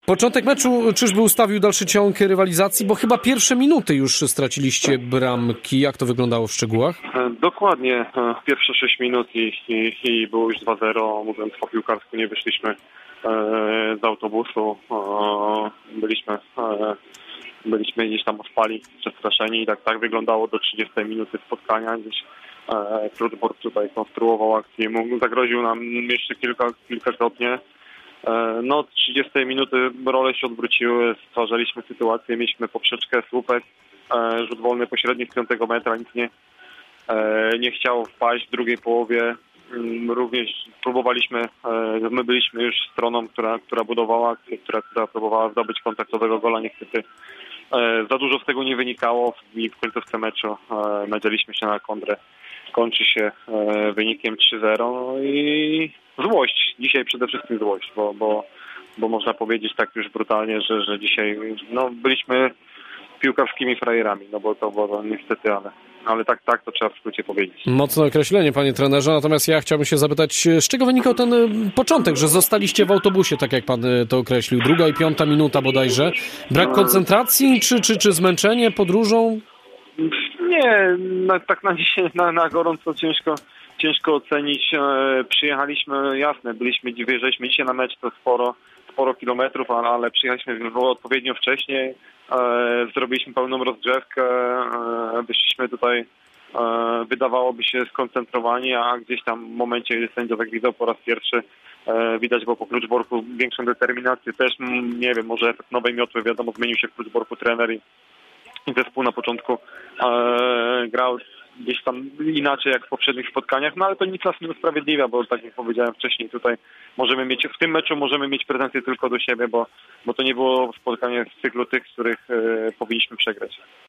Początek meczu czyżby ustawił dalszy ciąg rywalizacji, bo chyba pierwsze minuty już straciliście bramki. Jak to wyglądało w szczegółach? Dokładnie. Pierwsze 6 minut i było już 2-0. Mówiąc po piłkarsku, nie wyszliśmy z autobusu. Byliśmy gdzieś tam ospali, przestraszeni i tak wyglądało do 30 minuty spotkania. Gdzieś Kluczbork tutaj konstruował akcję, zagroził nam jeszcze kilkakrotnie. No, 30 minuty role się odwróciły, stwarzaliśmy sytuację, mieliśmy poprzeczkę, słupek, rzut wolny pośredni z 5 metra, nic nie chciało wpaść w drugiej połowie. Również próbowaliśmy, my byliśmy już stroną, która budowała akcję, która próbowała zdobyć kontaktowego gola, niestety za dużo z tego nie wynikało i w końcówce meczu nadzieliśmy się na kontrę. Kończy się wynikiem 3-0 i złość. Dzisiaj przede wszystkim złość, bo można powiedzieć tak już brutalnie, że dzisiaj byliśmy piłkarskimi frajerami, bo to niestety, ale tak to trzeba w skrócie powiedzieć. Mocne określenie, panie trenerze, natomiast ja chciałbym się zapytać, z czego wynikał ten początek, że zostaliście w autobusie, tak jak pan to określił, 2. i 5. minuta bodajże. Brak koncentracji, czy zmęczenie podróżą? Nie, tak na dzisiaj, na gorąco ciężko ocenić. Przyjechaliśmy, jasne, wyjeżdżaliśmy dzisiaj na mecz, to sporo kilometrów, ale przyjechaliśmy odpowiednio wcześniej, zrobiliśmy pełną rozgrzewkę, wyszliśmy tutaj, wydawałoby się skoncentrowani, a gdzieś tam w momencie, gdy sędzia zagwizdał po raz pierwszy, widać było po Kluczborku większą determinację. Też, nie wiem, może efekt nowej miotły, wiadomo, zmienił się w Kluczborku trener i zespół na początku grał gdzieś tam inaczej jak w poprzednich spotkaniach, ale to nic nas nie usprawiedliwia, bo tak jak powiedziałem wcześniej, tutaj w tym meczu możemy mieć pretensje tylko do siebie, bo to nie było spotkanie z cyklu tych, z których powinniśmy przegrać.